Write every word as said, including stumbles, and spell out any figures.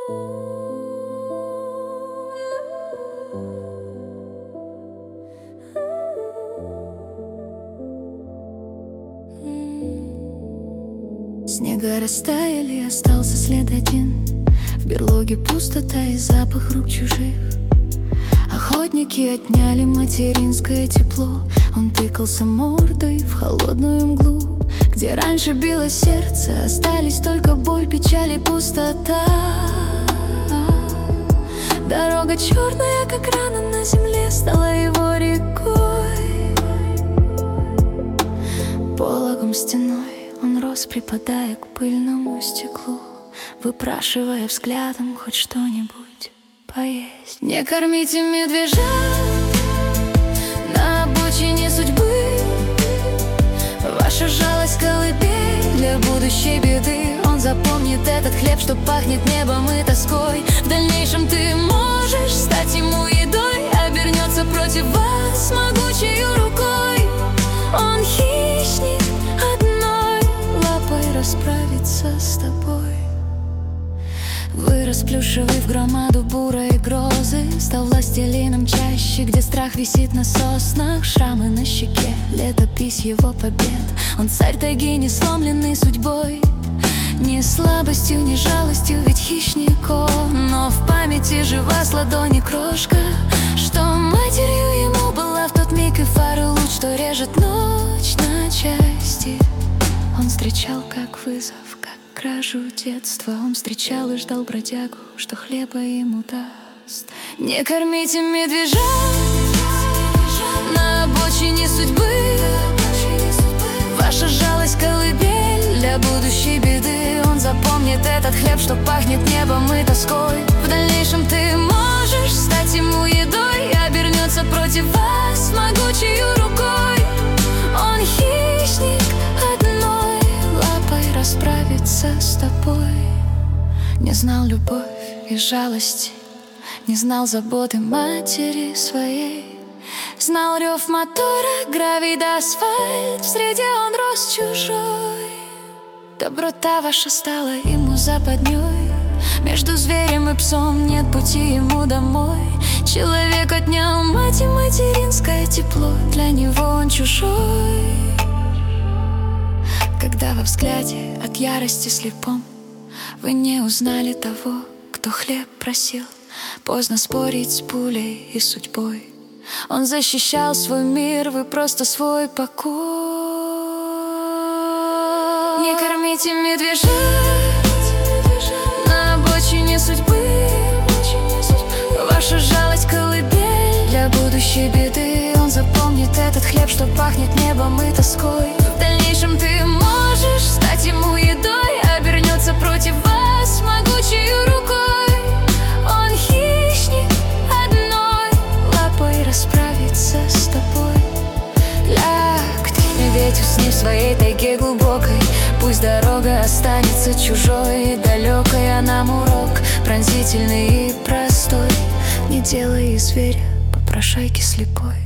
Снега растаяли, остался след один. В берлоге пустота и запах рук чужих. Охотники отняли материнское тепло. Он тыкался мордой в холодную мглу. Где раньше било сердце, остались только боль, печаль и пустота. Дорога черная, как рана на земле, стала его рекой. Пологом стеной он рос, припадая к пыльному стеклу, выпрашивая взглядом хоть что-нибудь поесть. Не кормите медвежат на обочине судьбы. Ваша жалость — колыбель для будущей беды. Он запомнит этот хлеб, что пахнет небом и тоской. В дальнейшем ты можешь стать ему едой. Обернется против вас могучей рукой. Он хищник, одной лапой расправится с тобой. Вырос плюшевый в громаду бурой грозы. Стал властелином чаще, где страх висит на соснах. Шрамы на щеке, летопись его побед. Он царь тайги, не сломленный судьбой, ни слабостью, ни жалостью, ведь хищник он. Но в памяти жива с ладони крошка, что матерью ему была в тот миг, и фары луч, что режет ночь на части. Он встречал как вызов, как кражу детства. Он встречал и ждал бродягу, что хлеба ему даст. Не кормите медвежат на обочине судьбы. Ваша жалость — колыбель для будущей беды. Он запомнит этот хлеб, что пахнет небом и тоской. В дальнейшем ты можешь стать ему едой. И обернется против вас могучей рукой. Он хищник, одной лапой расправится с тобой. Не знал любовь и жалости, не знал заботы матери своей. Знал рев мотора, гравий да асфальт, в среде он рос чужой. Доброта ваша стала ему западней. Между зверем и псом нет пути ему домой. Человек отнял мать и материнское тепло. Для него он чужой. Когда во взгляде от ярости слепом вы не узнали того, кто хлеб просил, поздно спорить с пулей и судьбой. Он защищал свой мир, вы просто свой покой. Не кормите медвежат на обочине судьбы. Ваша жалость — колыбель для будущей беды. Он запомнит этот хлеб, что пахнет небом и тоской. В дальнейшем ты можешь стать ему едой. Обернется против вас могучей рукой. Он хищник, одной лапой расправится с тобой. Ляг ты, ведь усни в своей тайге глубокой. Пусть дорога останется чужой и далекой, а нам урок пронзительный и простой. Не делай из зверя попрошайки слепой.